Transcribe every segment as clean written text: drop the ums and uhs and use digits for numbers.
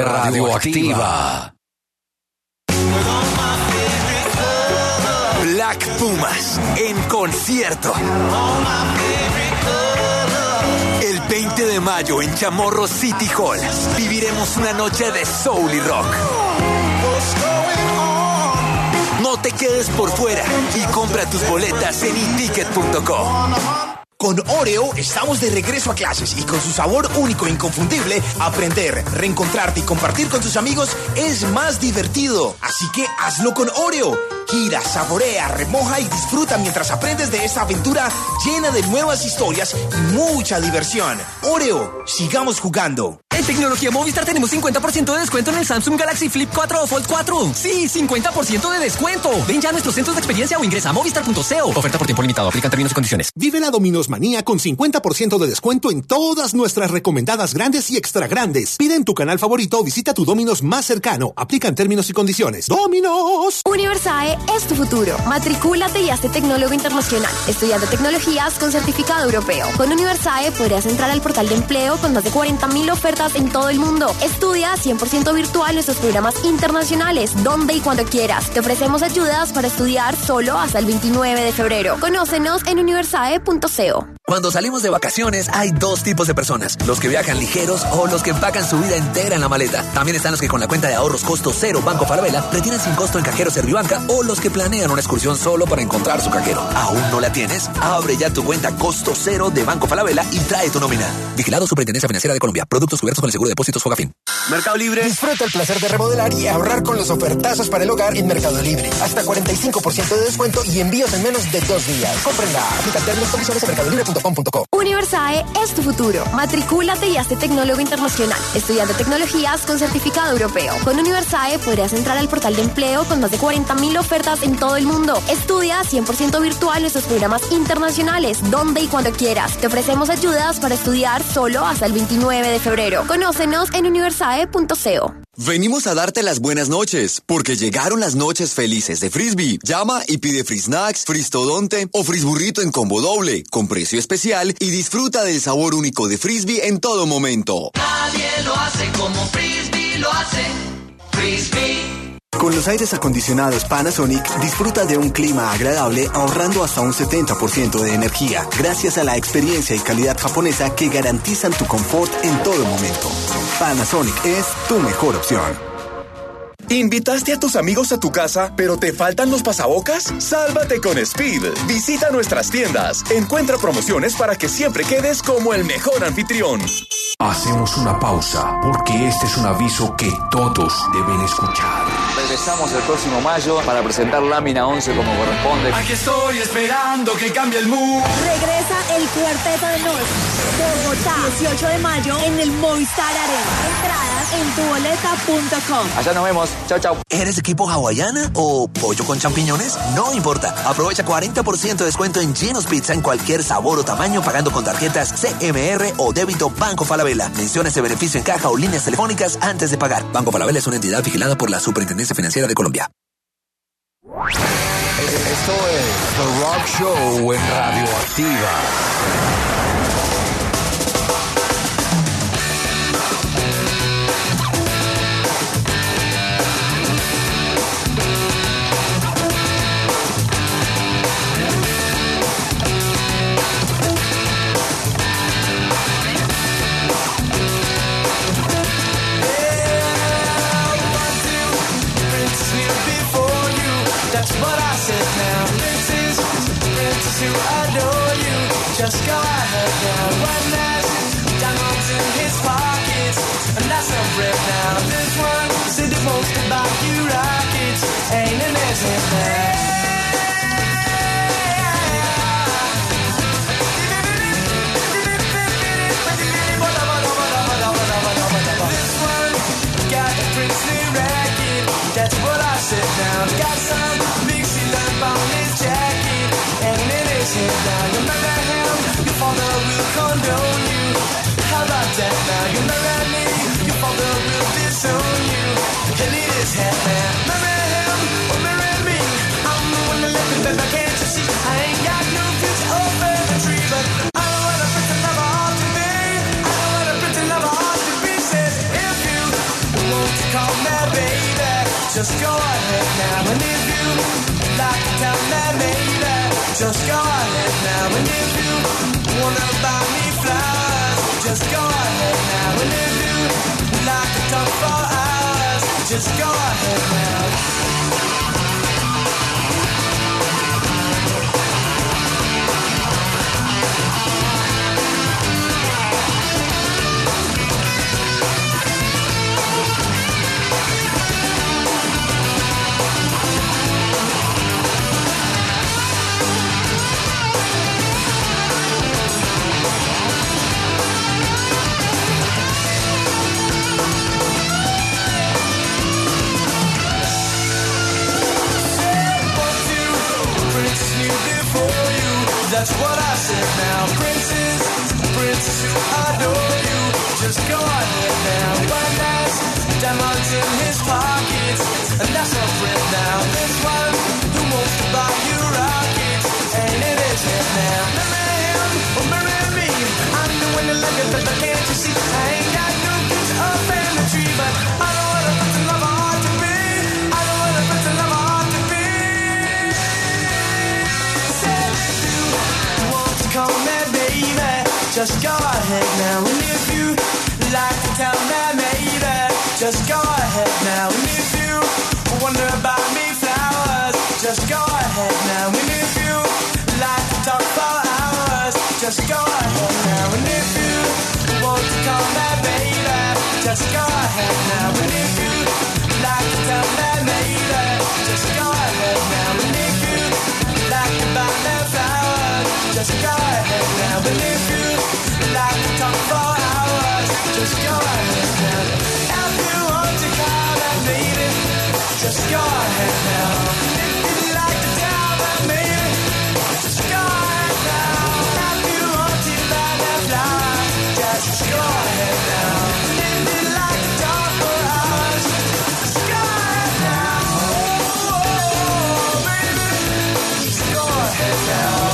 Radioactiva. Black Pumas en concierto. El 20 de mayo en Chamorro City Hall viviremos una noche de soul y rock. No te quedes por fuera y compra tus boletas en iticket.com. Con Oreo estamos de regreso a clases y con su sabor único e inconfundible, aprender, reencontrarte y compartir con tus amigos es más divertido. Así que hazlo con Oreo. Gira, saborea, remoja y disfruta mientras aprendes de esta aventura llena de nuevas historias y mucha diversión. Oreo, sigamos jugando. En Tecnología Movistar tenemos 50% de descuento en el Samsung Galaxy Flip 4 o Fold 4. Sí, 50% de descuento. Ven ya a nuestros centros de experiencia o ingresa a movistar.co. Oferta por tiempo limitado. Aplican términos y condiciones. Vive la Domino's Manía con 50% de descuento en todas nuestras recomendadas grandes y extra grandes. Pide en tu canal favorito o visita tu Domino's más cercano. Aplican términos y condiciones. ¡Domino's! Universae es tu futuro. Matricúlate y hazte tecnólogo internacional, estudiando tecnologías con certificado europeo. Con Universae podrás entrar al portal de empleo con más de 40.000 ofertas en todo el mundo. Estudia 100% virtual nuestros programas internacionales, donde y cuando quieras. Te ofrecemos ayudas para estudiar solo hasta el 29 de febrero. Conócenos en universae.co. Cuando salimos de vacaciones hay dos tipos de personas, los que viajan ligeros o los que empacan su vida entera en la maleta. También están los que con la cuenta de ahorros costo cero Banco Falabella retienen sin costo en cajeros Servibanca o los que planean una excursión solo para encontrar su cajero. ¿Aún no la tienes? Abre ya tu cuenta costo cero de Banco Falabella y trae tu nómina. Vigilado Superintendencia Financiera de Colombia. Productos cubiertos con el seguro de depósitos Fogafín. Mercado Libre. Disfruta el placer de remodelar y ahorrar con los ofertazos para el hogar en Mercado Libre. Hasta 45% de descuento y envíos en menos de 2 días. Comprenla. Aplica términos y condiciones en mercadolibre.com.co. Universae es tu futuro. Matricúlate y hazte tecnólogo internacional, estudiando tecnologías con certificado europeo. Con Universae podrás entrar al portal de empleo con más de 40.000 ofertas en todo el mundo. Estudia 100% virtual nuestros programas internacionales, donde y cuando quieras. Te ofrecemos ayudas para estudiar solo hasta el 29 de febrero. Conócenos en universae.co. Venimos a darte las buenas noches, porque llegaron las noches felices de Frisbee. Llama y pide Free Snacks, Fristodonte o Frisburrito en combo doble, con precio especial y disfruta del sabor único de Frisbee en todo momento. Nadie lo hace como Frisbee lo hace. Frisbee. Con los aires acondicionados Panasonic, disfruta de un clima agradable ahorrando hasta un 70% de energía, gracias a la experiencia y calidad japonesa que garantizan tu confort en todo momento. Panasonic es tu mejor opción. ¿Invitaste a tus amigos a tu casa, pero te faltan los pasabocas? ¡Sálvate con Speed! Visita nuestras tiendas. Encuentra promociones para que siempre quedes como el mejor anfitrión. Hacemos una pausa, porque este es un aviso que todos deben escuchar. Regresamos el próximo mayo para presentar Lámina 11 como corresponde. Aquí estoy esperando que cambie el mood. Regresa el Cuarteto de Nos. Bogotá, 18 de mayo en el Movistar Arena. Entradas en tuboleta.com. Allá nos vemos. Chao, chao. ¿Eres equipo hawaiana o pollo con champiñones? No importa. Aprovecha 40% de descuento en Geno's Pizza en cualquier sabor o tamaño pagando con tarjetas CMR o débito Banco Falabella. Menciona ese beneficio en caja o líneas telefónicas antes de pagar. Banco Falabella es una entidad vigilada por la Superintendencia Financiera de Colombia. Esto es The Rock Show en Radioactiva. To adore you, just go ahead now. One has diamonds in his pockets, and that's a rip now. This one said he wants to buy you rockets, ain't an exit now. This one got a princely racket, that's what I said now. Got some mixy lamp on his jacket, and it is him now. You marry him, your father will condone you. How about that now? You marry me, your father will disown you. And it is him now. Marry him or marry me. I'm the one that left him, baby, can't you see? I ain't got no future over the tree, but I don't want a pretend lover ought to be. I don't want a pretend lover ought to be. Says if you want just go ahead now. And if you like to tell me maybe, just go ahead now. And if you wanna buy me flowers, just go ahead now. And if you like to talk for hours, just go ahead now. That's what I said now. Princess, adore you. Just go ahead now. One has diamonds in his pockets, and that's a friend now. This one who wants to buy you rockets, and it is him now. Marry him or marry me. I'm the one that like it, but can't you see? I ain't got no kids up in the tree, but I know what a prince and lover ought to be. I know what a prince and lover ought to be. Call me baby, just go ahead now. And if you like to tell me maybe, just go ahead now. And if you wonder about me flowers, just go ahead now. And if you like to talk for hours, just go ahead now. And if you want to call me baby, just go ahead now. And if you like to tell me maybe, just go ahead now. And if you like to buy me flowers, just go ahead now. But if you like to talk for hours, just go ahead now. If you want to call that baby, just go ahead now. If you like to tell that baby, just go ahead now. If you want to buy that flower, just go ahead now. If you like to talk for hours, just go ahead now. Oh, baby, just go ahead now.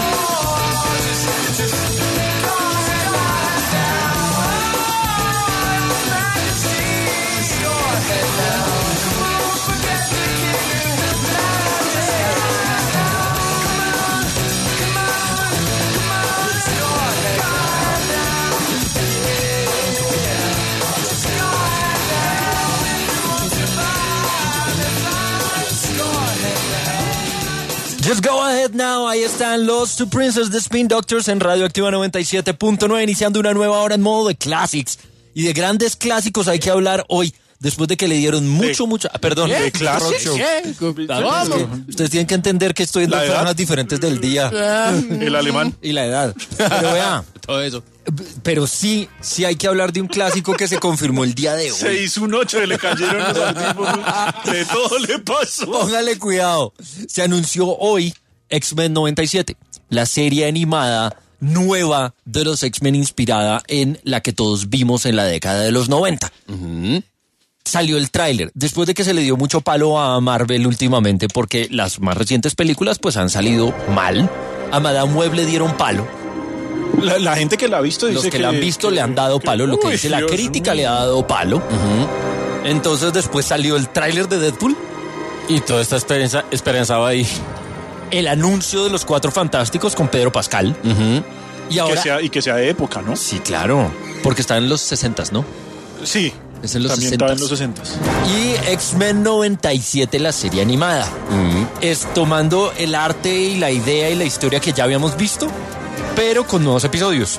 Just go ahead now, ahí están los Two Princes de Spin Doctors en Radioactiva 97.9, iniciando una nueva hora en modo de classics. Y de grandes clásicos hay que hablar hoy, después de que le dieron mucho... Perdón, ¿de classics? Ustedes tienen que entender que estoy en dos zonas diferentes del día. El alemán. Y la edad. Pero vea, todo eso. Pero sí hay que hablar de un clásico que se confirmó el día de hoy. 6-1-8 le cayeron los audífonos. De todo le pasó. Póngale cuidado. Se anunció hoy X-Men 97, la serie animada nueva de los X-Men inspirada en la que todos vimos en la década de los 90. Salió el tráiler, después de que se le dio mucho palo a Marvel últimamente porque las más recientes películas pues han salido mal. A Madame Web le dieron palo. La gente que la ha visto dice los que la han visto le han dado palo, lo que dice la crítica le ha dado palo. Entonces después salió el tráiler de Deadpool y toda esta esperanzaba ahí el anuncio de los Cuatro Fantásticos con Pedro Pascal. Y ahora que sea de época, ¿no? Sí, claro, porque está en los 60s, ¿no? Sí, es en los también 60s. Está en los 60s. Y X-Men 97, la serie animada, es tomando el arte y la idea y la historia que ya habíamos visto, pero con nuevos episodios.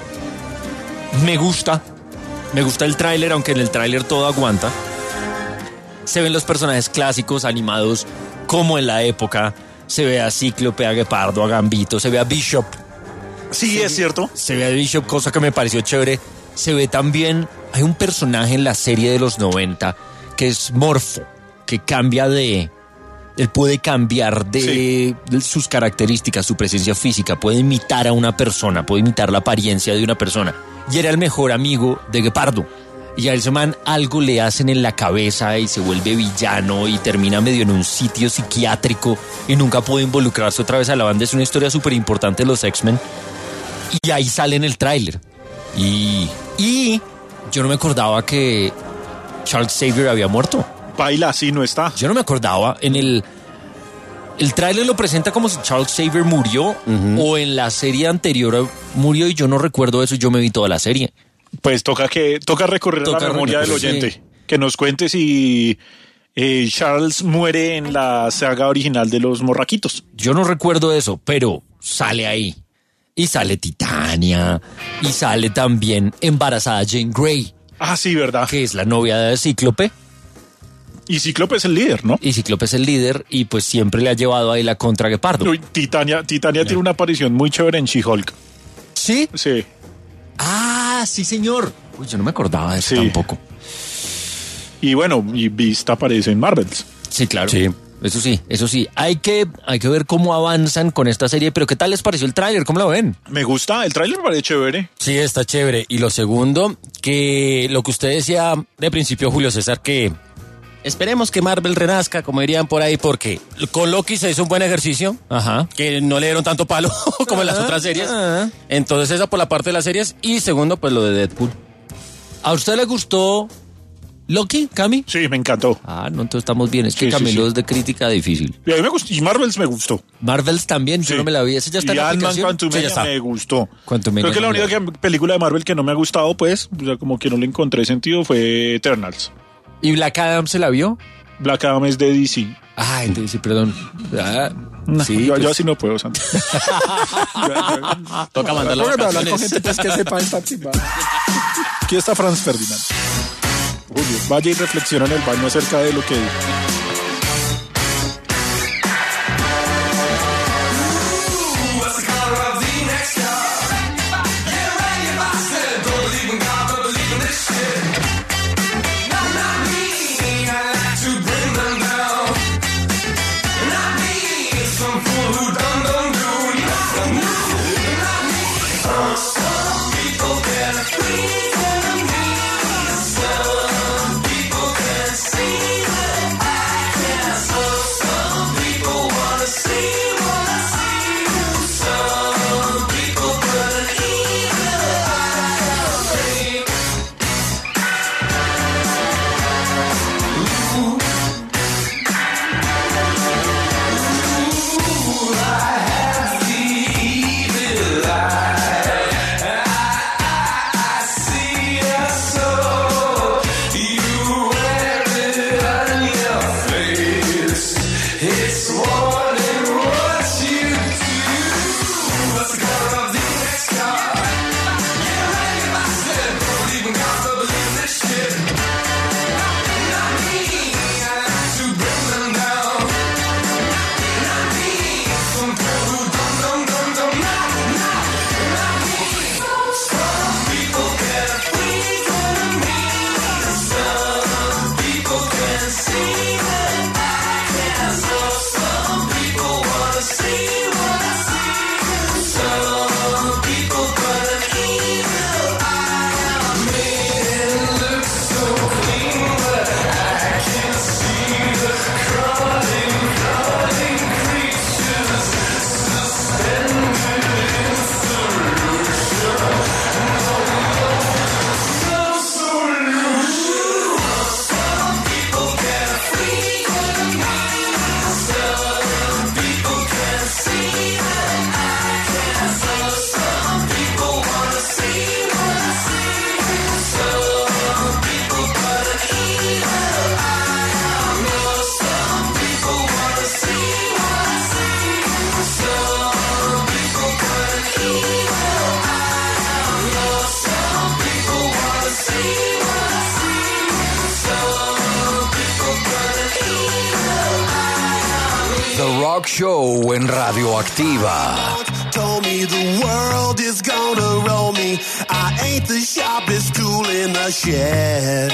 Me gusta el tráiler, aunque en el tráiler todo aguanta. Se ven los personajes clásicos animados como en la época. Se ve a Cíclope, a Gepardo, a Gambito, se ve a Bishop. Sí, es cierto. Se ve a Bishop, cosa que me pareció chévere. Se ve también, hay un personaje en la serie de los 90 que es Morfo, que cambia de... Él puede cambiar de sus características, su presencia física, puede imitar a una persona, puede imitar la apariencia de una persona. Y era el mejor amigo de Gepardo. Y a ese man algo le hacen en la cabeza y se vuelve villano y termina medio en un sitio psiquiátrico y nunca puede involucrarse otra vez a la banda. Es una historia súper importante de los X-Men. Y ahí sale en el tráiler. Y yo no me acordaba que Charles Xavier había muerto. Baila, sí, no está. Yo no me acordaba. En el tráiler lo presenta como si Charles Xavier murió o en la serie anterior murió y yo no recuerdo eso. Yo me vi toda la serie. Pues toca recorrer a la memoria del oyente. Sí. Que nos cuente si Charles muere en la saga original de los Morraquitos. Yo no recuerdo eso, pero sale ahí. Y sale Titania. Y sale también embarazada Jane Grey. Ah, sí, ¿verdad? Que es la novia de Cíclope. Y Cíclope es el líder, ¿no? Y Cíclope es el líder y pues siempre le ha llevado ahí la contra a Gepardo. Uy, Titania tiene una aparición muy chévere en She-Hulk. ¿Sí? Sí. Ah, sí, señor. Uy, yo no me acordaba de eso tampoco. Y bueno, y Beast aparece en Marvels. Sí, claro. Sí. Eso sí. Hay que ver cómo avanzan con esta serie, pero ¿qué tal les pareció el tráiler? ¿Cómo lo ven? Me gusta, el tráiler me parece chévere. Sí, está chévere. Y lo segundo, que lo que usted decía de principio, Julio César, que esperemos que Marvel renazca, como dirían por ahí, porque con Loki se hizo un buen ejercicio. Ajá. Que no le dieron tanto palo como en las otras series. Entonces, esa por la parte de las series. Y segundo, pues lo de Deadpool. ¿A usted le gustó Loki, Cami? Sí, me encantó. Ah, no, entonces estamos bien. Es que Camilo es de crítica difícil. Y a mí me gustó. Y Marvels me gustó. Marvels también, yo no me la vi. Ese ya está en la aplicación. Quantumania me gustó. Quantumania Creo que la única película de Marvel que no me ha gustado, pues, o sea, como que no le encontré sentido, fue Eternals. ¿Y Black Adam se la vio? Black Adam es de DC. Ah, de DC, perdón. No, sí, yo así no puedo, Santi. Toca mandarlo a vacaciones. Con gente pues, que sepa esta timba. Aquí está Franz Ferdinand. Julio, vaya y reflexiona en el baño acerca de lo que dijo. Rock Show en Radioactiva. Told me the world is gonna roll me. I ain't the sharpest tool in the shed.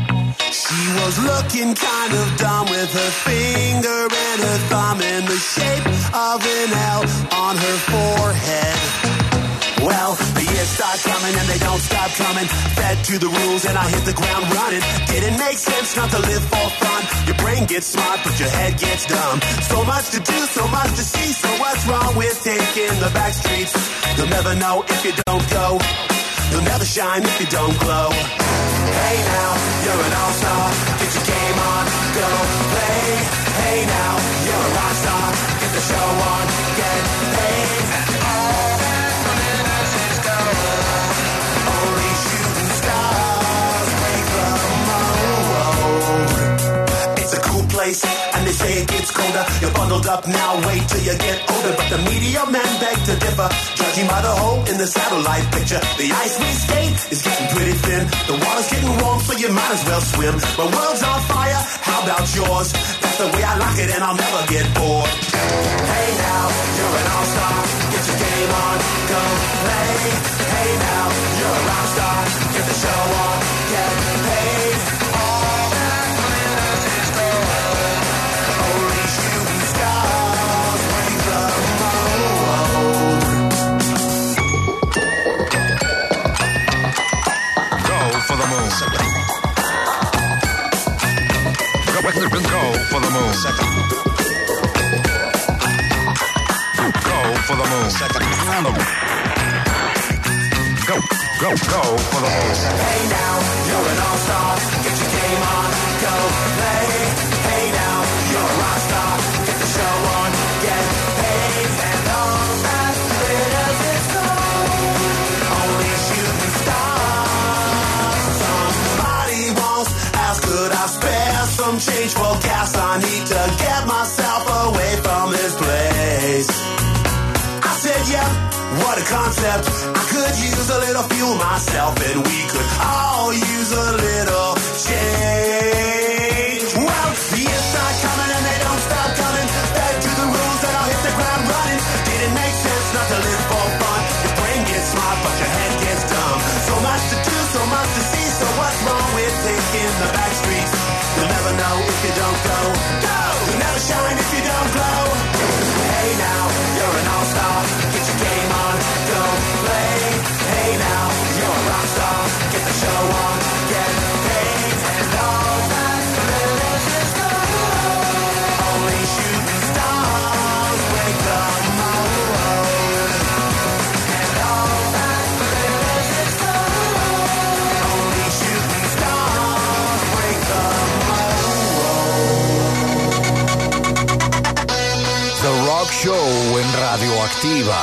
She was looking kind of dumb with her finger and her thumb in the shape of an L on her forehead. Well, the years start coming and they don't stop coming. Fed to the rules and I hit the ground running. Didn't make sense not to live for fun. Your brain gets smart but your head gets dumb. So much to do, so much to see. So what's wrong with taking the back streets? You'll never know if you don't go. You'll never shine if you don't glow. Hey now, you're an all-star. Get your game on, go play. Hey now, you're a rock star, get the show on, get paid. And all that glitters is gold. Only shooting stars break the mold. It's a cool place, and they say it gets colder. You're bundled up now, wait till you get older. But the media men beg to differ, judging by the hole in the satellite picture. The ice we skate is getting pretty thin. The water's getting warm, so you might as well swim. My world's on fire, how about yours? That's the way I like it, and I'll never get bored. Hey now, you're an all-star, get your game on, go play. Hey now, you're a rock star, get the show on, get paid. All that glitters is gold. Only shooting stars break the mold. Go for the moon. Go for the moon. Go for the moon. Go for the moon. Hey now, you're an all-star, get your game on, go play. Hey now, you're a rock star, get the show on, get paid. And all that glitters is gold. Only shooting stars. Somebody once asked, could I spare some change for gas? I need to get myself away from this place. I said, yeah, what a concept. I could use a little fuel myself, and we could all use a little change. Well, the years start coming and they don't stop coming. Back to the rules that I'll hit the ground running. Didn't make sense not to live for fun. Your brain gets smart, but your head gets dumb. So much to do, so much to see. So what's wrong with taking the back streets? You'll never know if you don't go. Go! You'll never shine if you don't glow. Hey now, you're an all-star, get your game on, go play. Hey now, you're a rock star, get the show on, get paid. And all that glitters is gold. Only shooting stars break the mold. And all that glitters is gold. Only shooting stars break the mold. The Rock Show en Radioactiva.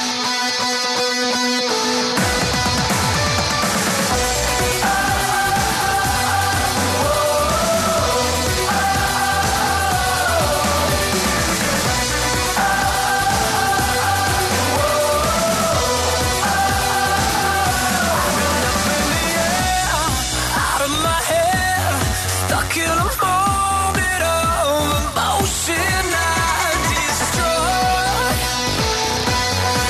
Out of my head, stuck in a moment of emotion I destroy.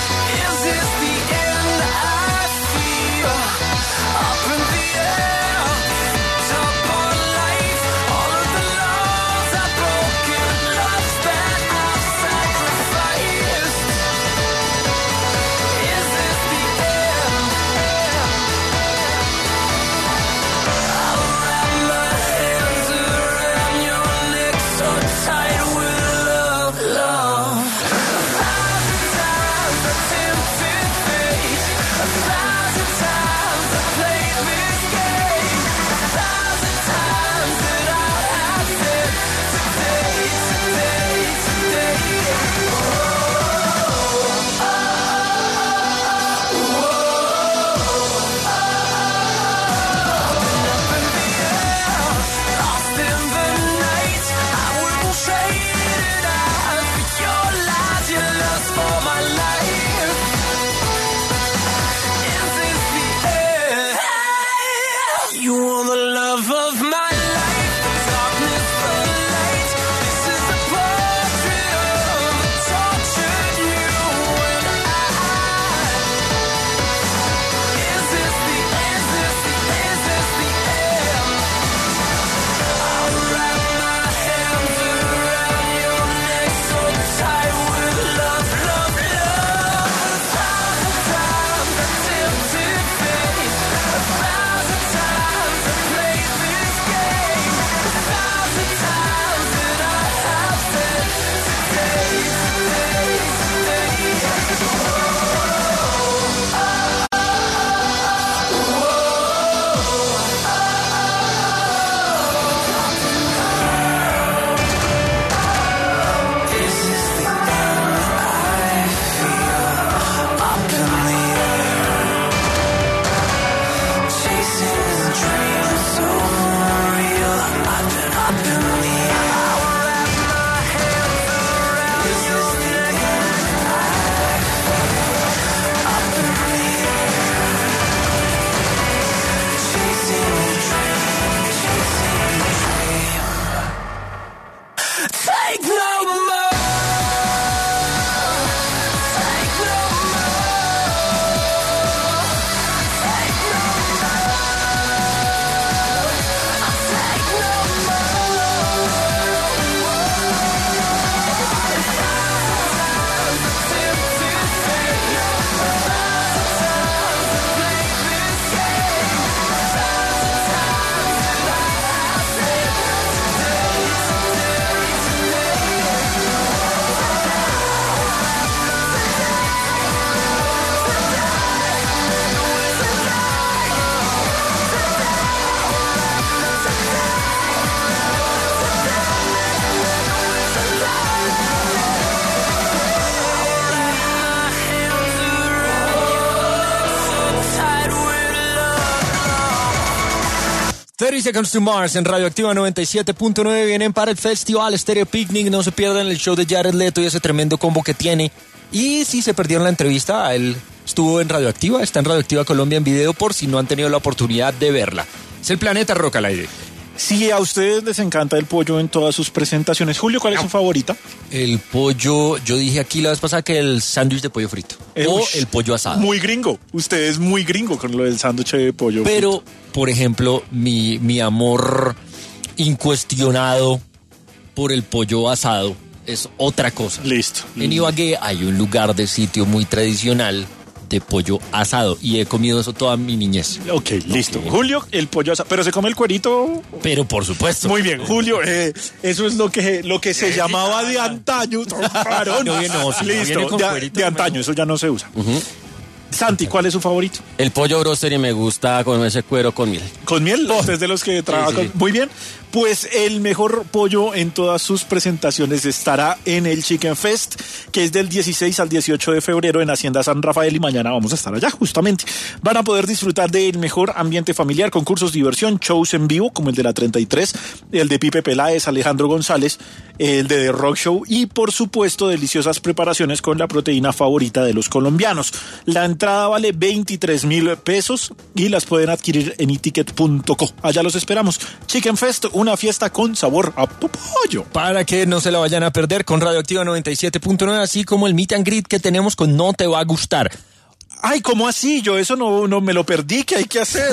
30 Seconds to Mars en Radioactiva 97.9. Vienen para el Festival Stereo Picnic. No se pierdan el show de Jared Leto y ese tremendo combo que tiene. Y si se perdieron la entrevista, él estuvo en Radioactiva, está en Radioactiva Colombia en video por si no han tenido la oportunidad de verla. Es el Planeta Rock al aire. Si a ustedes les encanta el pollo en todas sus presentaciones. Julio, ¿cuál es su favorita? El pollo, yo dije aquí la vez pasada que el sándwich de pollo frito. O el pollo asado. Muy gringo. Usted es muy gringo con lo del sándwich de pollo Pero, frito. Por ejemplo, mi amor incuestionado por el pollo asado es otra cosa. Listo. En Ibagué hay un lugar de sitio muy tradicional de pollo asado y he comido eso toda mi niñez. Ok, listo. Julio, el pollo asado. ¿Pero se come el cuerito? Pero por supuesto. Muy bien, Julio. Eso es lo que se llamaba de antaño. Listo, de antaño. Eso ya no se usa. Santi, ¿cuál es su favorito? El pollo broster y me gusta con ese cuero con miel. ¿Con miel? ¿Usted es de los que trabaja con...? Muy bien. Pues el mejor pollo en todas sus presentaciones estará en el Chicken Fest, que es del 16 al 18 de febrero en Hacienda San Rafael, y mañana vamos a estar allá justamente. Van a poder disfrutar del mejor ambiente familiar, concursos, diversión, shows en vivo como el de la 33, el de Pipe Peláez, Alejandro González, el de The Rock Show y por supuesto deliciosas preparaciones con la proteína favorita de los colombianos. La entrada vale 23,000 pesos y las pueden adquirir en iticket.co. Allá los esperamos. Chicken Fest, una fiesta con sabor a pollo. Para que no se la vayan a perder con Radioactiva 97.9, así como el meet and greet que tenemos con No Te Va a Gustar. Ay, ¿cómo así? Yo eso no me lo perdí. ¿Qué hay que hacer?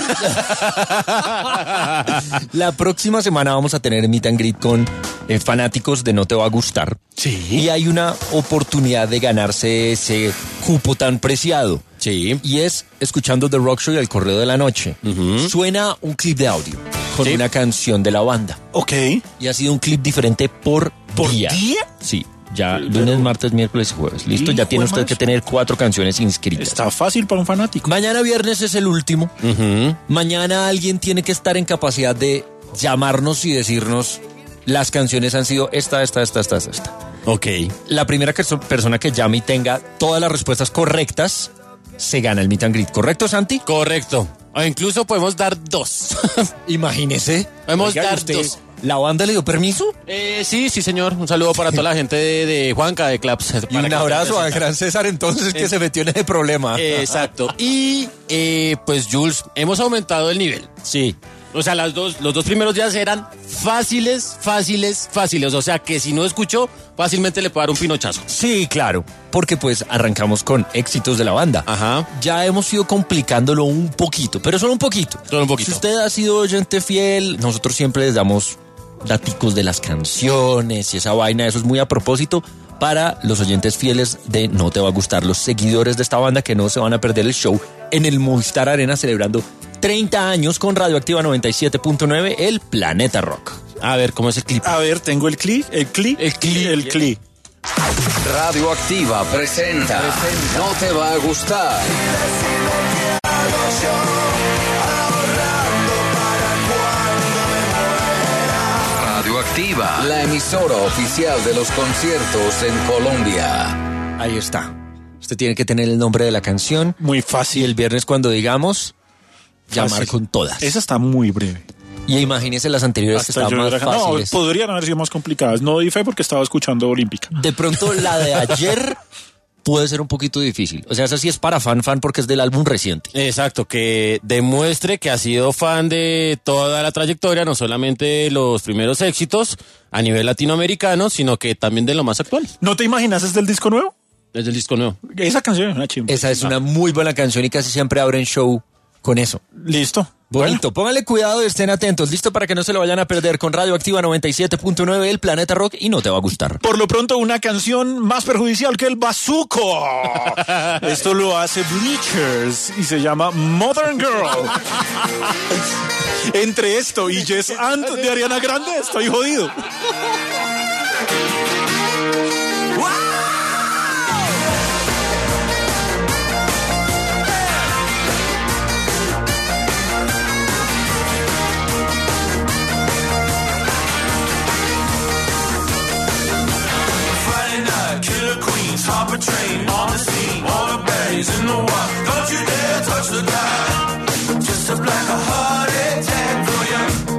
La próxima semana vamos a tener meet and greet con fanáticos de No Te Va a Gustar. Sí. Y hay una oportunidad de ganarse ese cupo tan preciado. Sí. Y es escuchando The Rock Show y El Correo de la Noche. Suena un clip de audio con una canción de la banda. Ok. Y ha sido un clip diferente por día. ¿Por día? Sí. Ya lunes, martes, miércoles y jueves. Listo, ya tiene usted que tener 4 canciones inscritas. Está fácil para un fanático. Mañana viernes es el último. Mañana alguien tiene que estar en capacidad de llamarnos y decirnos las canciones han sido esta. Ok. La primera persona que llame y tenga todas las respuestas correctas se gana el meet and greet. ¿Correcto, Santi? Correcto. O incluso podemos dar 2. Imagínese. Podemos dar 2. ¿La banda le dio permiso? Sí, señor. Un saludo para toda la gente de Juanca, de Claps. Y un abrazo a Gran César entonces que se metió en ese problema. Exacto. Y pues Jules, hemos aumentado el nivel. Sí. O sea, los dos primeros días eran fáciles. O sea, que si no escuchó, fácilmente le puede dar un pinochazo. Sí, claro. Porque pues arrancamos con éxitos de la banda. Ajá. Ya hemos ido complicándolo un poquito, pero solo un poquito. Si usted ha sido oyente fiel, nosotros siempre les damos daticos de las canciones y esa vaina. Eso es muy a propósito para los oyentes fieles de No Te Va a Gustar, los seguidores de esta banda que no se van a perder el show en el Movistar Arena celebrando 30 años con Radioactiva 97.9, el Planeta Rock. A ver, ¿cómo es el clip? A ver, tengo el clip. Radioactiva presenta No Te Va a Gustar. Radioactiva, la emisora oficial de los conciertos en Colombia. Ahí está. Usted tiene que tener el nombre de la canción. Muy fácil. Y el viernes cuando digamos, llamar con todas. Esa está muy breve. Y imagínese las anteriores que estaban más fáciles. No, podrían haber sido más complicadas. No di fe porque estaba escuchando Olímpica. De pronto la de ayer puede ser un poquito difícil. O sea, esa sí es para fan porque es del álbum reciente. Exacto, que demuestre que ha sido fan de toda la trayectoria, no solamente los primeros éxitos a nivel latinoamericano, sino que también de lo más actual. ¿No te imaginas es del disco nuevo? Es del disco nuevo. Esa canción es una chimba. Esa es una muy buena canción y casi siempre abren show con eso. Listo. Bonito. Bueno. Pónganle cuidado y estén atentos. Listo para que no se lo vayan a perder con Radioactiva 97.9, el Planeta Rock, y No Te Va a Gustar. Por lo pronto, una canción más perjudicial que el bazuco. Esto lo hace Bleachers y se llama Modern Girl. Entre esto y Yes and de Ariana Grande, estoy jodido. Top a train on the scene, all the baddies in the wild. Don't you dare touch the dial. Just a black heart attack for you.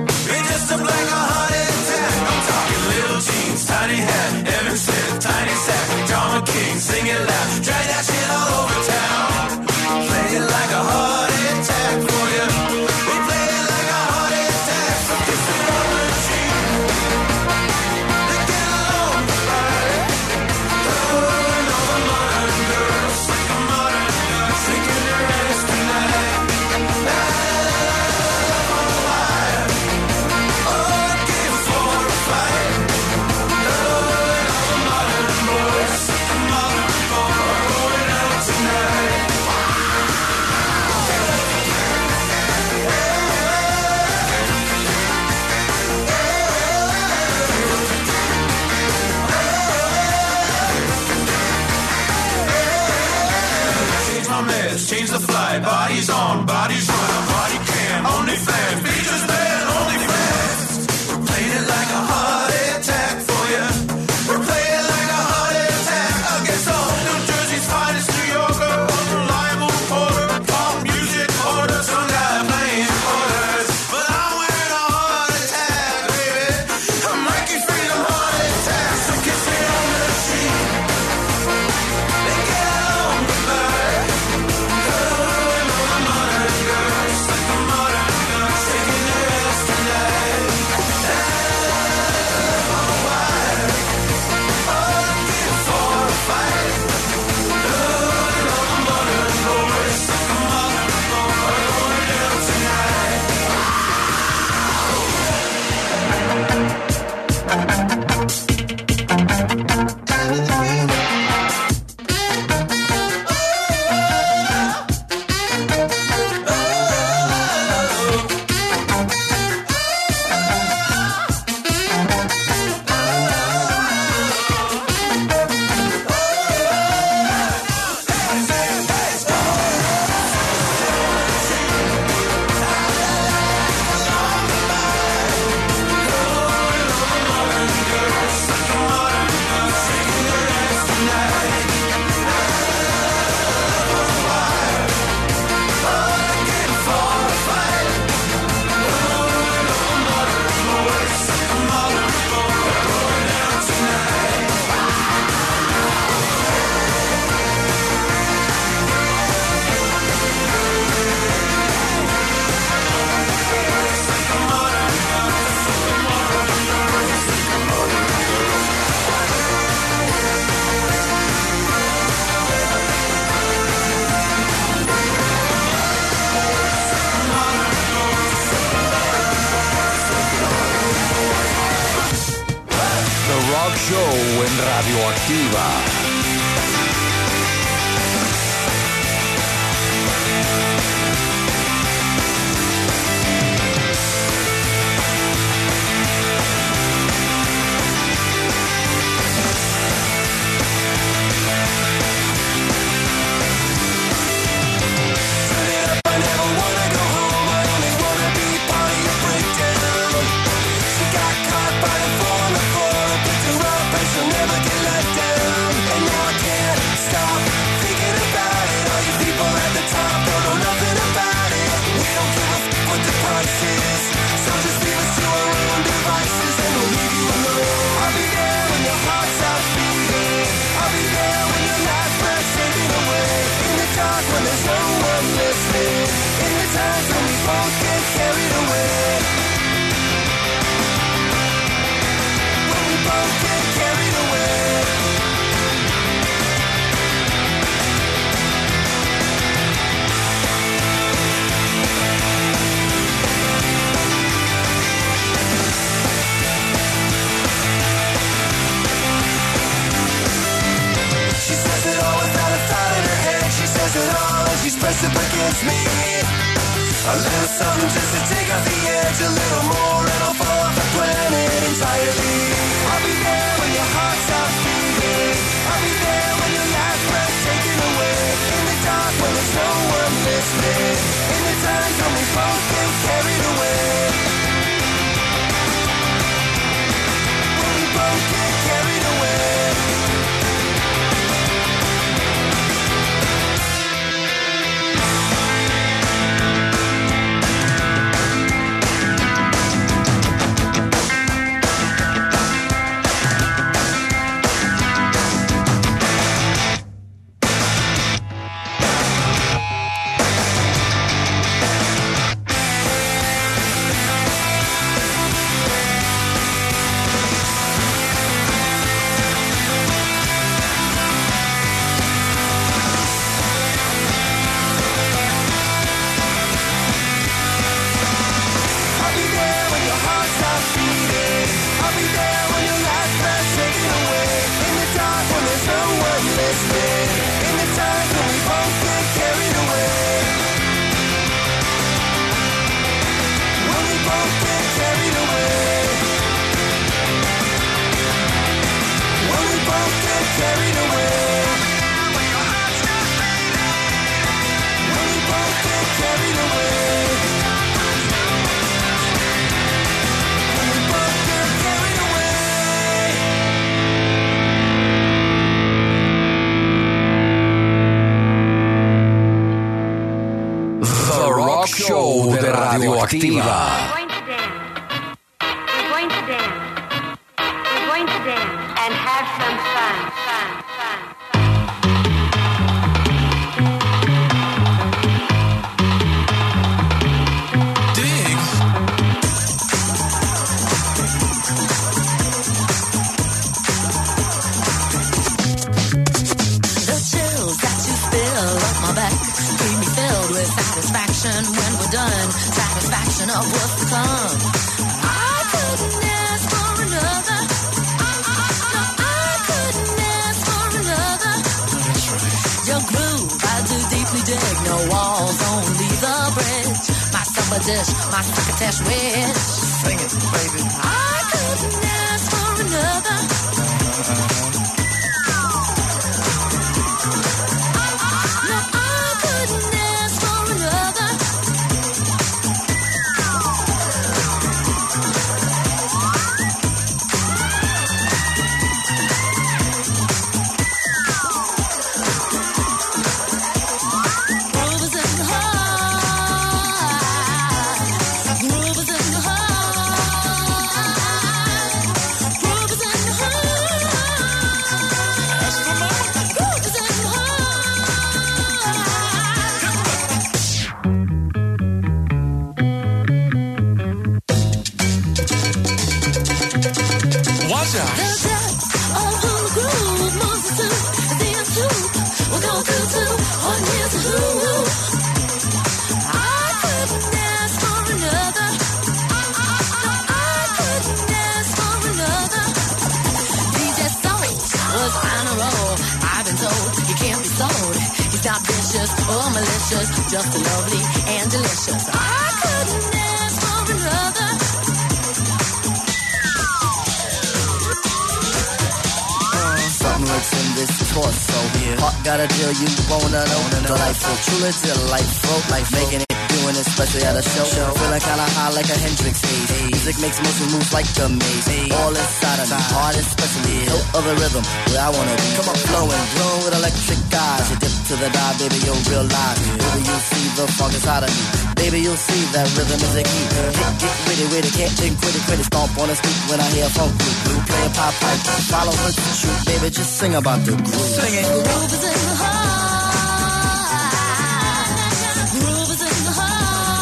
fly. Body's on, body's run, body can. Only fans, features bad, only fans. We're playing it like a heart attack for you. We're playing like a heart attack against all New Jersey's finest New Yorker. Unreliable reporter, pop music order, some guy playing quarters. But I'm wearing a heart attack, baby. I'm Mikey Freedom heart attack. So kiss me on the cheek. Then get on goodbye. Modern girls, like the modern girls, taking the rest tonight. The Rock Show en Radioactiva. Press up against me. A little something just to take off the edge. A little more and I'll fall off the planet entirely. I'll be there when your heart stops beating. I'll be there when your last breath's taken away. In the dark when there's no one listening. In the times when we both get carried away. When we both get carried away. Rock Show de Radioactiva. We're going to dance. We're going to dance and have some fun. When we're done, satisfaction of what's to come. I couldn't ask for another. No, I couldn't ask for another. Your groove, I do deeply dig. No walls, only the bridge. My supper dish, my succotash wish. Sing it, baby. I couldn't ask for another. Or malicious, just lovely and delicious. I couldn't ask for another. Something lurks in this torso. Heart got a deal you wanna know. Delightful, truly delightful. Life making it, doing it, especially at a show. Feeling kinda high like a Hendrix haze. Music makes motion moves like a maze. All inside of me, heart especially. No other rhythm where I wanna be. Come on, flowing, glowing with electric eyes. You dip to the dive, baby, you're real live. Baby, you'll see the funk inside of me. Baby, you'll see that rhythm is a key. Get with it, can't think, quit it. Stomp on the street when I hear funk blue. Playing pop pipe, follow her to shoot. Baby, just sing about the groove. Sing it. The groove is in the heart. The groove is in the heart.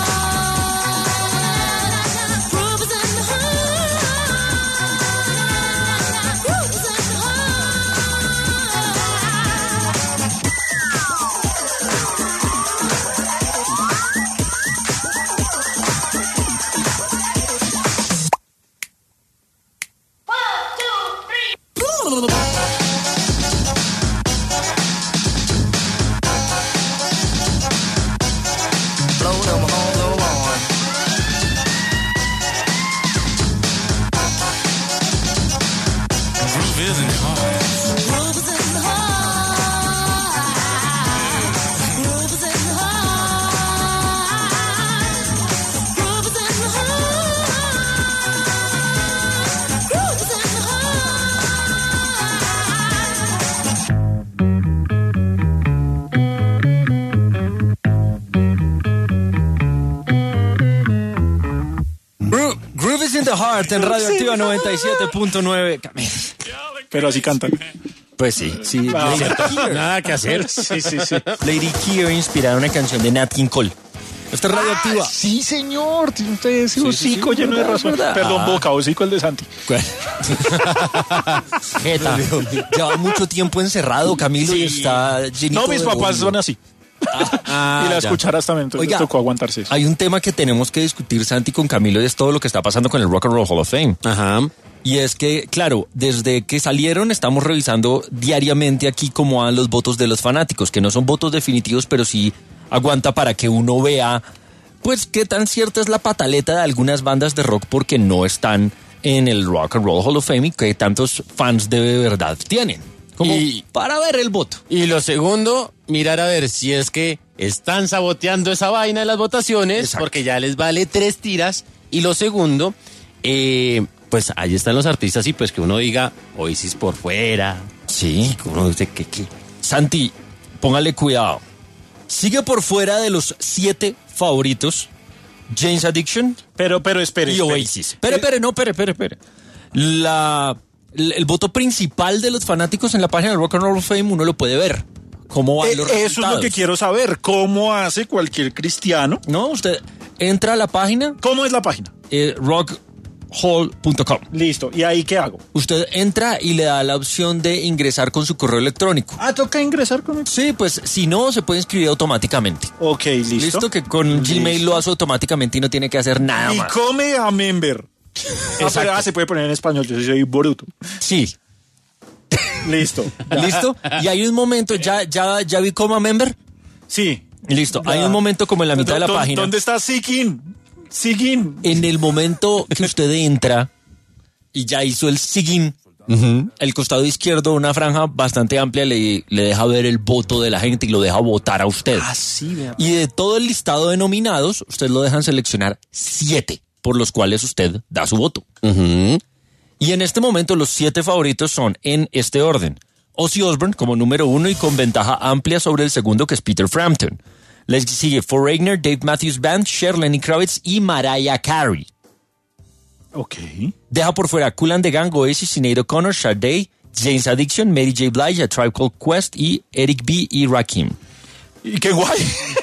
in the Heart en Radioactiva 97.9. Pero así cantan. Pues sí, sí. Nada que hacer. Sí. Lady Keir inspirada en una canción de Nat King Cole. Esta es Radioactiva. Sí, señor. Tiene usted ese hocico lleno de razón. Perdón, boca, hocico el de Santi. Jeta. Lleva mucho tiempo encerrado, Camilo, y está llenito. No, mis papás son así. Y las cucharas también, entonces les tocó aguantarse eso. Hay un tema que tenemos que discutir, Santi, con Camilo, y es todo lo que está pasando con el Rock and Roll Hall of Fame. Ajá. Y es que, claro, desde que salieron estamos revisando diariamente aquí cómo van los votos de los fanáticos, que no son votos definitivos, pero sí aguanta para que uno vea, pues, qué tan cierta es la pataleta de algunas bandas de rock porque no están en el Rock and Roll Hall of Fame y qué tantos fans de verdad tienen. Como para ver el voto. Y lo segundo, mirar a ver si es que están saboteando esa vaina de las votaciones. Exacto. Porque ya les vale 3 tiras. Y lo segundo, pues ahí están los artistas y pues que uno diga Oasis por fuera. Sí. Que uno dice que... Santi, póngale cuidado. Sigue por fuera de los 7 favoritos Jane's Addiction. Pero espere. Y Oasis. Espere. El voto principal de los fanáticos en la página del Rock and Roll of Fame uno lo puede ver. ¿Cómo van los resultados? Eso es lo que quiero saber. ¿Cómo hace cualquier cristiano? No, usted entra a la página. ¿Cómo es la página? Rockhall.com. Listo. ¿Y ahí qué hago? Usted entra y le da la opción de ingresar con su correo electrónico. ¿Toca ingresar con el...? Sí, pues si no, se puede inscribir automáticamente. Ok, listo. Listo, que con Gmail lo hace automáticamente y no tiene que hacer nada más. Y come a member. Se puede poner en español, yo soy bruto. Sí. Listo. ¿Listo? Y hay un momento, ¿ya vi como a member? Sí. Listo, hay un momento como en la mitad de la página. ¿Dónde está Sigin? En el momento que usted entra y ya hizo el Sigin, el costado izquierdo, una franja bastante amplia, le deja ver el voto de la gente y lo deja votar a usted. Sí, y de todo el listado de nominados, usted lo dejan seleccionar 7 por los cuales usted da su voto. Y en este momento los 7 favoritos son en este orden. Ozzy Osbourne como número 1 y con ventaja amplia sobre el segundo, que es Peter Frampton. Les sigue Foreigner, Dave Matthews Band, Cher, Lenny Kravitz y Mariah Carey. Ok. Deja por fuera Kool and the Gang, Oasis, Sinead O'Connor, Sade, Jane's Addiction, Mary J. Blige, A Tribe Called Quest y Eric B. y Rakim. ¡Y qué guay!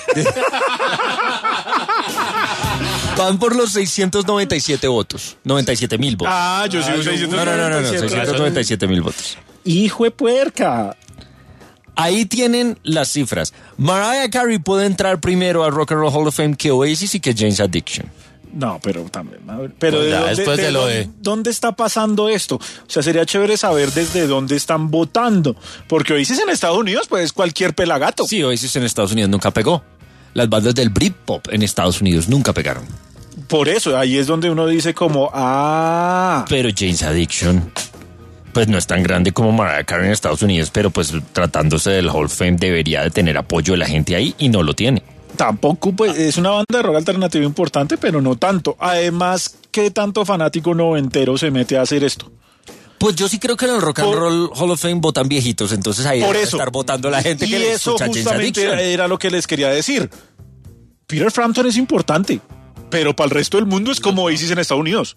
Van por los 697 votos. 97,000 votos. Yo sí, 697,000 votos. ¡Hijo de puerca! Ahí tienen las cifras. Mariah Carey puede entrar primero al Rock and Roll Hall of Fame que Oasis y que Jane's Addiction. No, pero también. Pero pues ¿dónde está pasando esto? O sea, sería chévere saber desde dónde están votando. Porque Oasis en Estados Unidos, pues cualquier pelagato. Sí, Oasis en Estados Unidos nunca pegó. Las bandas del Britpop en Estados Unidos nunca pegaron. Por eso, ahí es donde uno dice como, Pero Jane's Addiction, pues no es tan grande como Mariah Carey en Estados Unidos, pero pues tratándose del Hall of Fame debería de tener apoyo de la gente ahí y no lo tiene. Tampoco, pues es una banda de rock alternativo importante, pero no tanto. Además, ¿qué tanto fanático noventero se mete a hacer esto? Pues yo sí creo que en el Rock and Roll Hall of Fame votan viejitos, entonces ahí debe estar votando la gente que le escucha Jane's Addiction. Y eso justamente era lo que les quería decir. Peter Frampton es importante, pero para el resto del mundo es como Oasis en Estados Unidos.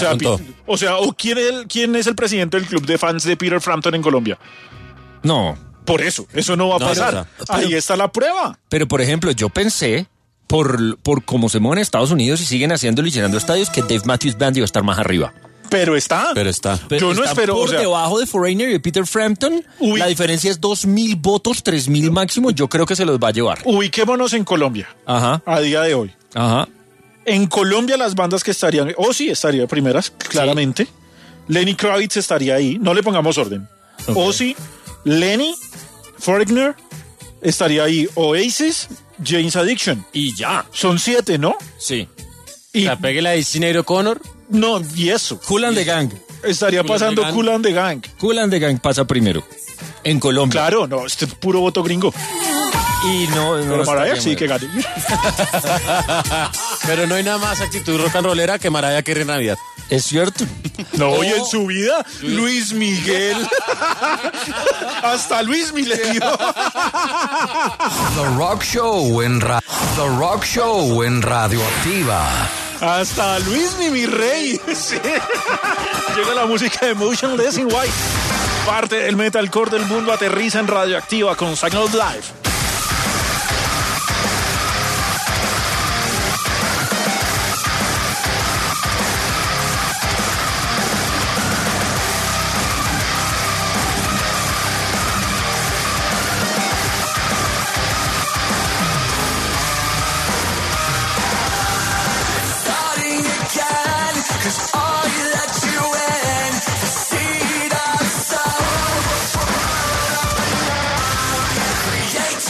¿Quién es el presidente del club de fans de Peter Frampton en Colombia? No. Por eso no va a pasar. Ahí está la prueba. Pero, por ejemplo, yo pensé, por cómo se mueven en Estados Unidos y siguen haciéndolo y llenando estadios, que Dave Matthews Band iba a estar más arriba. Pero está. Yo no espero. Por debajo de Foreigner y de Peter Frampton. La diferencia es 2,000 votos, 3,000 máximo. Yo creo que se los va a llevar. Ubiquémonos en Colombia. Ajá. A día de hoy. Ajá. En Colombia las bandas que estarían... Ozzy estaría primeras, claramente. Sí. Lenny Kravitz estaría ahí. No le pongamos orden. Okay. Ozzy, Lenny, Foreigner, estaría ahí. Oasis, Jane's Addiction. Y ya. Son 7, ¿no? Sí. Y la peguela de Sinead O'Connor. No, y eso. Kool and the Gang. Estaría pasando Kool and the Gang. Kool and the Gang pasa primero. En Colombia. Claro, no, este es puro voto gringo. Y no pero Mariah sí que gane. Pero no hay nada más actitud rock and rollera que Mariah Carey en Navidad. Es cierto. No, hoy en su vida, Luis Miguel. Hasta Luis Miguel. The Rock Show en Radioactiva. Hasta Luis mi rey. Sí. Llega la música de Motionless in White. Parte del metalcore del mundo aterriza en Radioactiva con Signal Live. Create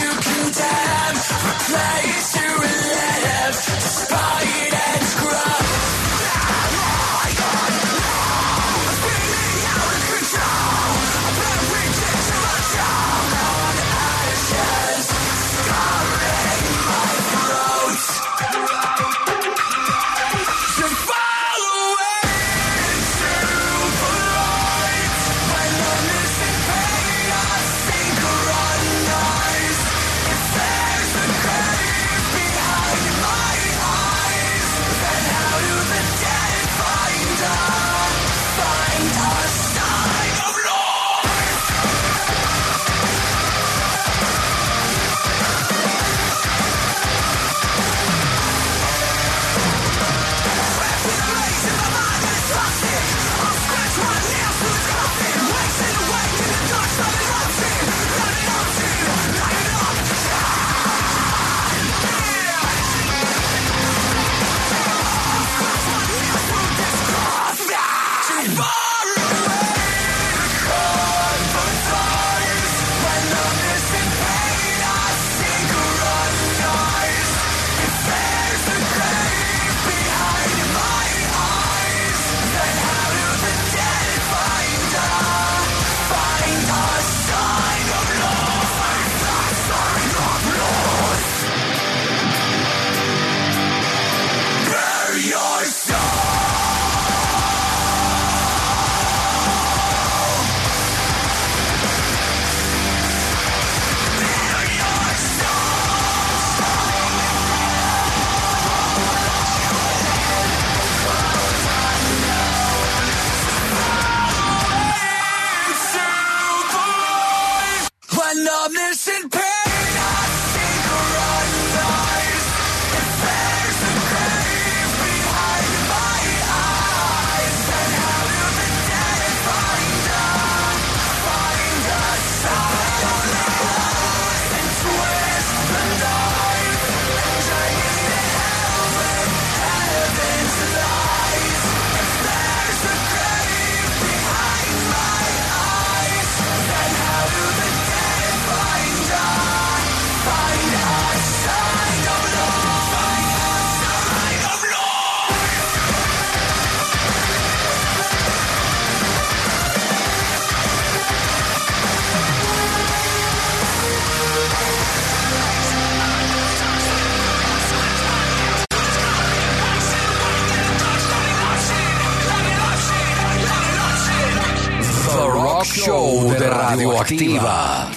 Radioactiva.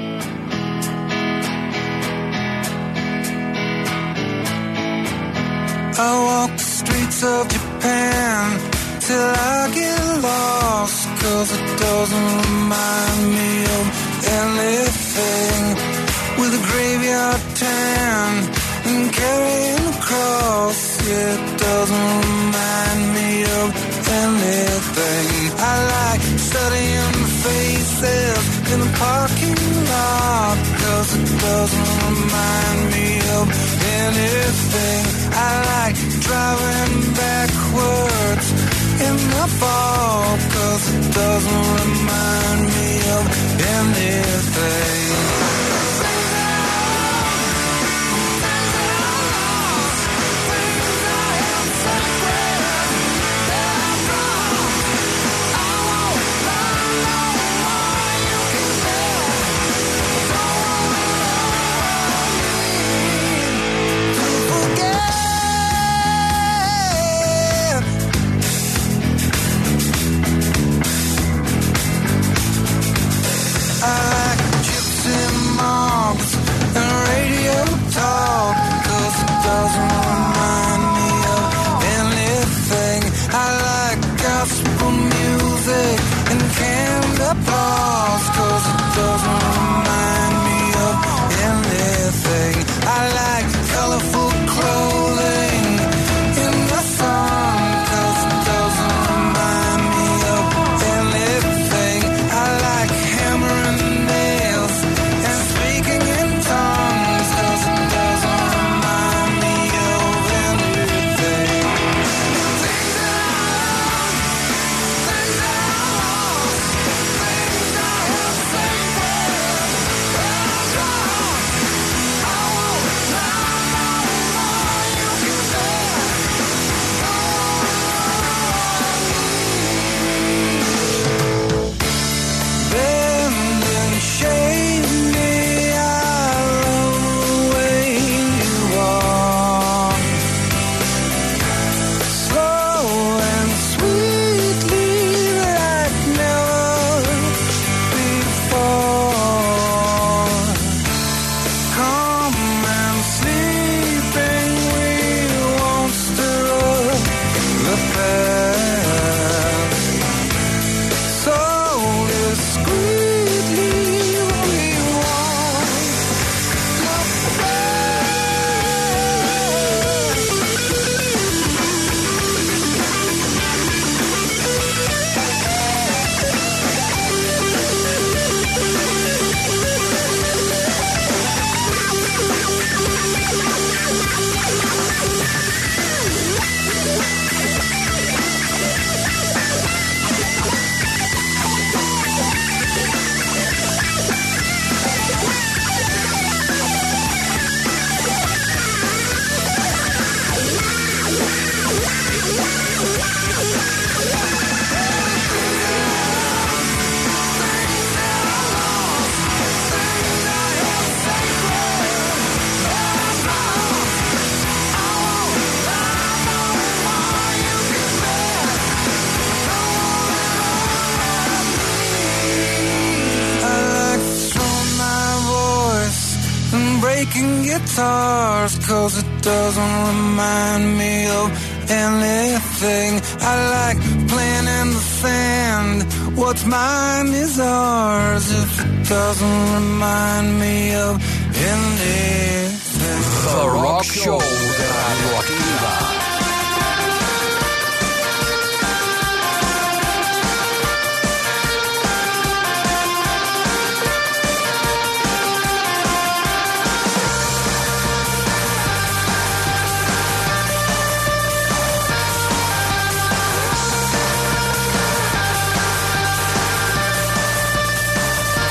I walk the streets of Japan till I get lost, 'cause it doesn't remind me of anything. With a graveyard tan and carrying a cross, it doesn't remind me of anything. I like studying faces in the parking lot, 'cause it doesn't remind me of anything. I like driving backwards in the fall, 'cause it doesn't remind me of anything. I like gypsy moms and radio talk, 'cause it doesn't remind me of anything. I like gospel music and canned applause, 'cause it doesn't remind me of anything. I like colorful clothing in the sun, 'cause it doesn't remind me of anything. I like hammering nails and speaking in tongues, 'cause it doesn't remind me of anything. Bend and shave me, I love the way you walk. Slow and sweetly like never before. Calm and sleeping, we won't stir up the past. So discreetly we won't look breaking guitars, 'cause it doesn't remind me of anything. I like playing in the sand, what's mine is ours, if it doesn't remind me of anything. The Rock Show de Radioactiva.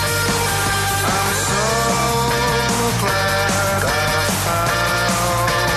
I'm so glad I found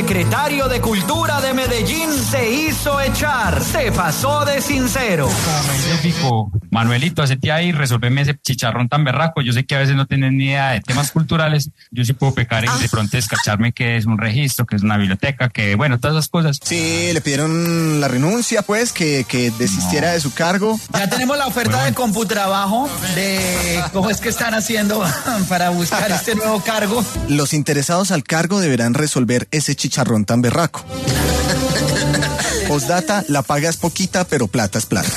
secretario de Cultura de Medellín se hizo echar. Se pasó de sincero. Como me dice Fico, Manuelito, hacete ahí, resolveme ese chicharrón tan berraco. Yo sé que a veces no tienes ni idea de temas culturales. Yo sí puedo pecar en de pronto descacharme que es un registro, que es una biblioteca, que bueno, todas esas cosas. Sí, le pidieron la renuncia, pues, que desistiera de su cargo. Ya tenemos la oferta de Computrabajo de cómo es que están haciendo para buscar este nuevo cargo. Los interesados al cargo deberán resolver ese chicharrón tan berraco. Postdata, la paga es poquita, pero plata es plata.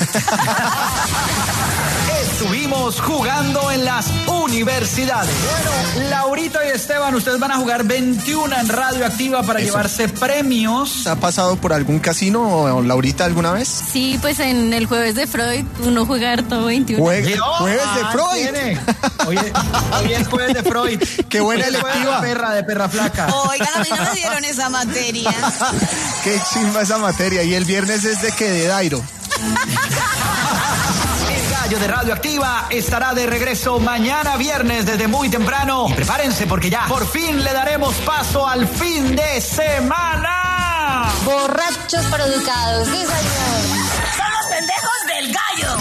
Estuvimos jugando en las universidades. Bueno, Laurita y Esteban, ustedes van a jugar 21 en Radioactiva para llevarse premios. ¿Ha pasado por algún casino, Laurita, alguna vez? Sí, pues en el jueves de Freud uno juega harto 21. ¿Jueves de Freud? Hoy es jueves de Freud. Qué buena electiva. De perra flaca. Oigan, a mí no me dieron esa materia. Qué chimba esa materia. Y el viernes es de qué, de Dairo. De Radioactiva estará de regreso mañana viernes desde muy temprano. Y prepárense porque ya por fin le daremos paso al fin de semana. Borrachos pero educados, sí señor. ¡Son los pendejos del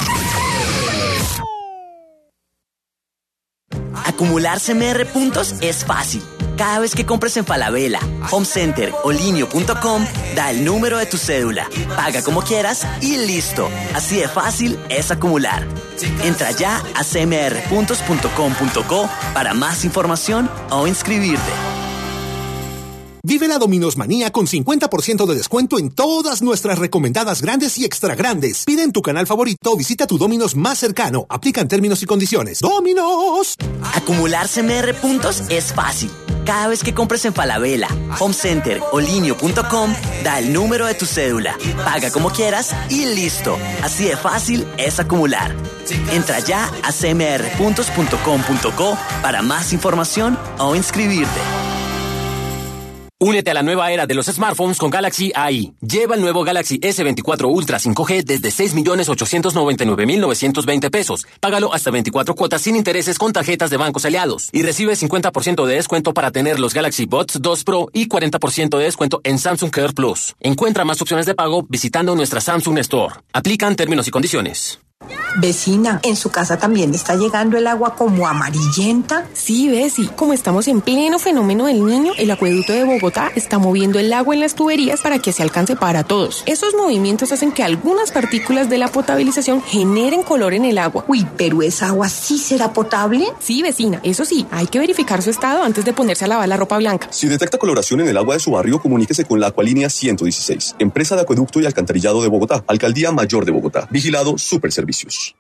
gallo! Acumular CMR puntos es fácil. Cada vez que compres en Falabella, Home Center o Linio.com, da el número de tu cédula, paga como quieras y listo. Así de fácil es acumular. Entra ya a cmrpuntos.com.co para más información o inscribirte. Vive la Domino's Manía con 50% de descuento en todas nuestras recomendadas grandes y extra grandes. Pide en tu canal favorito o visita tu Domino's más cercano. Aplican términos y condiciones. ¡Domino's! Acumular CMR puntos es fácil. Cada vez que compres en Falabella, Home Center o Linio.com, da el número de tu cédula, paga como quieras y listo. Así de fácil es acumular. Entra ya a cmrpuntos.com.co para más información o inscribirte. Únete a la nueva era de los smartphones con Galaxy AI. Lleva el nuevo Galaxy S24 Ultra 5G desde 6.899.920 pesos. Págalo hasta 24 cuotas sin intereses con tarjetas de bancos aliados. Y recibe 50% de descuento para tener los Galaxy Buds 2 Pro y 40% de descuento en Samsung Care Plus. Encuentra más opciones de pago visitando nuestra Samsung Store. Aplican términos y condiciones. Vecina, ¿en su casa también está llegando el agua como amarillenta? Sí, Bessie, como estamos en pleno fenómeno del Niño, el acueducto de Bogotá está moviendo el agua en las tuberías para que se alcance para todos. Esos movimientos hacen que algunas partículas de la potabilización generen color en el agua. Uy, ¿pero esa agua sí será potable? Sí, vecina, eso sí, hay que verificar su estado antes de ponerse a lavar la ropa blanca. Si detecta coloración en el agua de su barrio, comuníquese con la Acualínea 116, Empresa de Acueducto y Alcantarillado de Bogotá, Alcaldía Mayor de Bogotá, Vigilado Superservicios.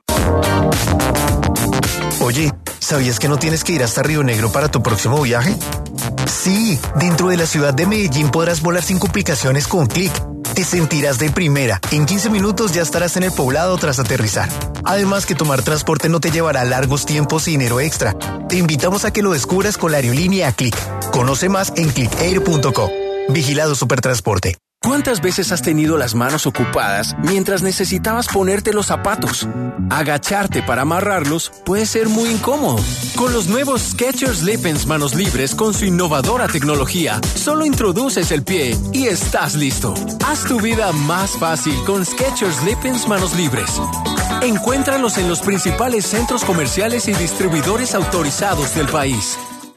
Oye, ¿sabías que no tienes que ir hasta Río Negro para tu próximo viaje? Sí, dentro de la ciudad de Medellín podrás volar sin complicaciones con Click. Te sentirás de primera. En 15 minutos ya estarás en el poblado tras aterrizar. Además que tomar transporte no te llevará largos tiempos y dinero extra. Te invitamos a que lo descubras con la aerolínea Click. Conoce más en clickair.co. Vigilado Supertransporte. ¿Cuántas veces has tenido las manos ocupadas mientras necesitabas ponerte los zapatos? Agacharte para amarrarlos puede ser muy incómodo. Con los nuevos Skechers Slip-ins manos libres con su innovadora tecnología, solo introduces el pie y estás listo. Haz tu vida más fácil con Skechers Slip-ins manos libres. Encuéntralos en los principales centros comerciales y distribuidores autorizados del país.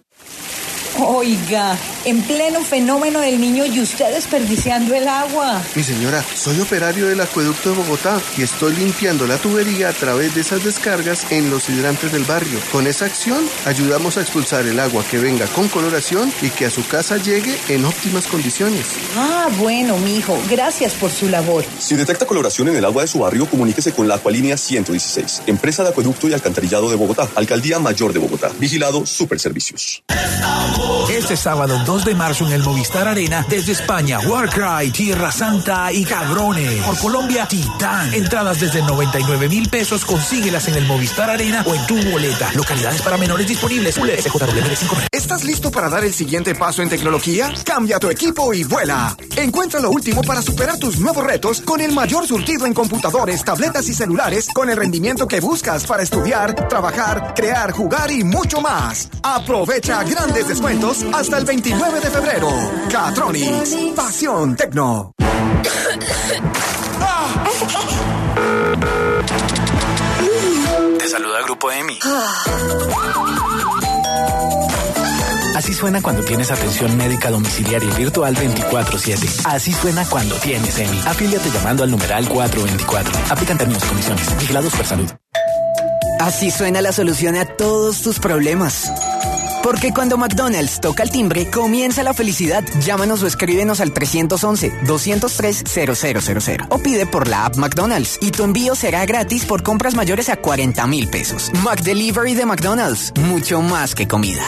Oiga, en pleno fenómeno del Niño y usted desperdiciando el agua. Mi señora, soy operario del acueducto de Bogotá y estoy limpiando la tubería a través de esas descargas en los hidrantes del barrio. Con esa acción, ayudamos a expulsar el agua que venga con coloración y que a su casa llegue en óptimas condiciones. Ah, bueno, mijo, gracias por su labor. Si detecta coloración en el agua de su barrio, comuníquese con la Acualínea 116, Empresa de Acueducto y Alcantarillado de Bogotá, Alcaldía Mayor de Bogotá, Vigilado Superservicios. Este sábado 2 de marzo en el Movistar Arena, desde España, Warcry, Tierra Santa y Cabrones. Por Colombia, Titán. Entradas desde 99.000 pesos, consíguelas en el Movistar Arena o en tu boleta. Localidades para menores disponibles. ¿Estás listo para dar el siguiente paso en tecnología? Cambia tu equipo y vuela. Encuentra lo último para superar tus nuevos retos con el mayor surtido en computadores, tabletas y celulares con el rendimiento que buscas para estudiar, trabajar, crear, jugar y mucho más. Aprovecha grandes descuentos Catronics hasta el 29 de febrero. Catronics, pasión tecno. Te saluda Grupo EMI. Así suena cuando tienes atención médica domiciliaria y virtual 24/7. Así suena cuando tienes EMI. Afíliate llamando al numeral 424. Aplican términos y condiciones. Vigilados Supersalud. Así suena la solución a todos tus problemas. Porque cuando McDonald's toca el timbre, comienza la felicidad. Llámanos o escríbenos al 311-203-0000 o pide por la app McDonald's y tu envío será gratis por compras mayores a 40,000 pesos. McDelivery de McDonald's, mucho más que comida.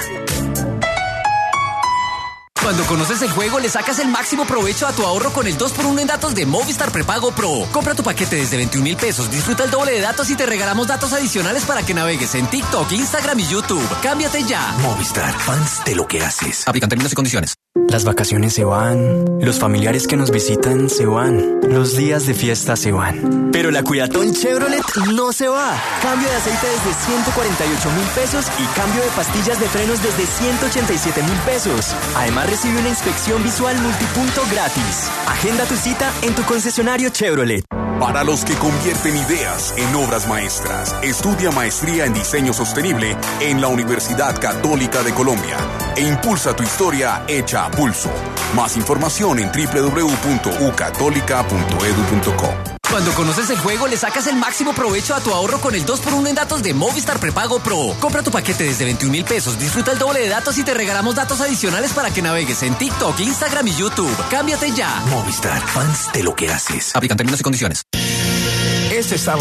Cuando conoces el juego, le sacas el máximo provecho a tu ahorro con el 2x1 en datos de Movistar Prepago Pro. Compra tu paquete desde 21,000 pesos, disfruta el doble de datos y te regalamos datos adicionales para que navegues en TikTok, Instagram y YouTube. ¡Cámbiate ya! Movistar, fans de lo que haces. Aplican términos y condiciones. Las vacaciones se van, los familiares que nos visitan se van, los días de fiesta se van. Pero la Cuidatón Chevrolet no se va. Cambio de aceite desde 148,000 pesos y cambio de pastillas de frenos desde 187,000 pesos. Además, recibe una inspección visual multipunto gratis. Agenda tu cita en tu concesionario Chevrolet. Para los que convierten ideas en obras maestras, estudia maestría en diseño sostenible en la Universidad Católica de Colombia e impulsa tu historia hecha a pulso. Más información en www.ucatolica.edu.co. Cuando conoces el juego, le sacas el máximo provecho a tu ahorro con el 2x1 en datos de Movistar Prepago Pro. Compra tu paquete desde 21,000 pesos, disfruta el doble de datos y te regalamos datos adicionales para que navegues en TikTok, Instagram y YouTube. ¡Cámbiate ya! Movistar, fans de lo que haces. Aplican términos y condiciones. Este sábado